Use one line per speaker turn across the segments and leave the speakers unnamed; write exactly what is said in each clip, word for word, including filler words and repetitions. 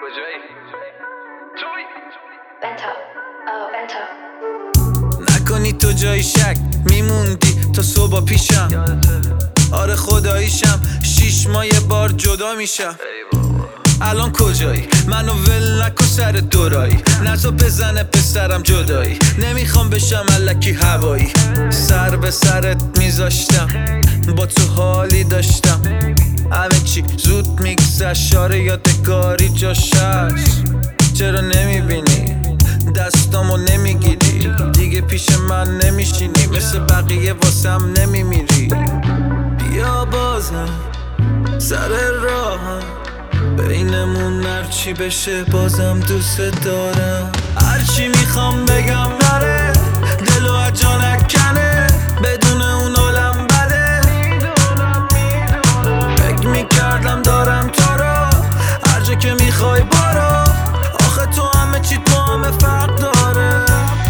کجایی؟ توی
بنتا آه بنتا
نکنی تو جای شک میموندی تا صبح پیشم. آره خداییشم شیش ماه یه بار جدا میشم. الان کجایی؟ منو ول نکن سر دورایی، نزا بزنه پسرم جدایی. نمیخوام بشم الکی هوایی، سر به سرت میذاشتم با تو حالی داشتم. همه چی زود میگذشت، شاره یادگاری جاش هست. چرا نمیبینی دستامو نمیگیری؟ دیگه پیش من نمیشینی، مثل بقیه واسم نمیمیری. بیا بازم سر راهم، بینمون هرچی بشه بازم دوست دارم. هرچی میخوام بگم نره، دلو از جا نکنه، بدون اون حالم بده. فکر میکردم دارم تو رو، هر جا که میخوای برو. آخه تو همه چی تو همه فرق داره.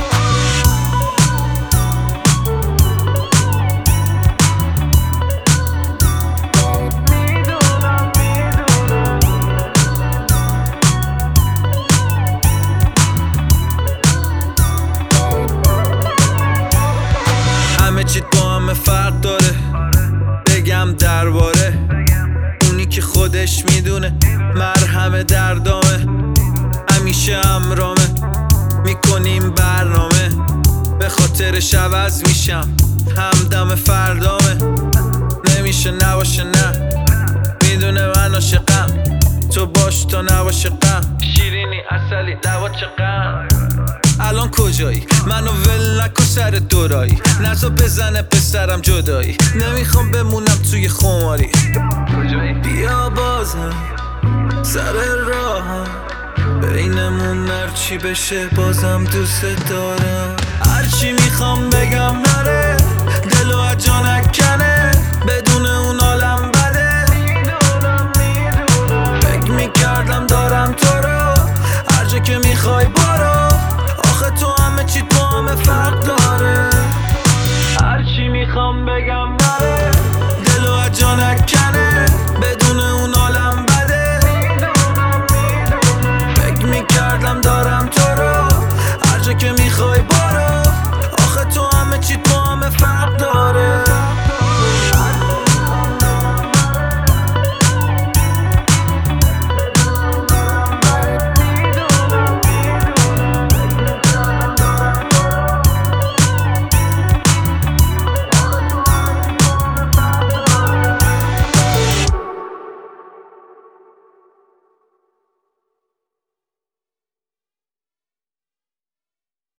همه چی تو همه فرق داره. بگم درباره اونی که خودش میدونه مرهم دردامه. همیشه همرامه، میکنیم برنامه، به خاطرش عوض میشم، همدم فردامه. نمیشه نباشه نه، میدونه من عاشقم، تو باش تا نباشه غم. شیرینی اصلی دوا چقم. الان کجایی؟ منو ول نکن سر دورایی، نزا بزنه پسرم جدایی. نمیخوام بمونم توی خماری.
کجایی؟
بیا بازم سر راهم، بینمون هرچی بشه بازم دوست دارم. هرچی میخوام بگم نره، دلو از جا نکنه،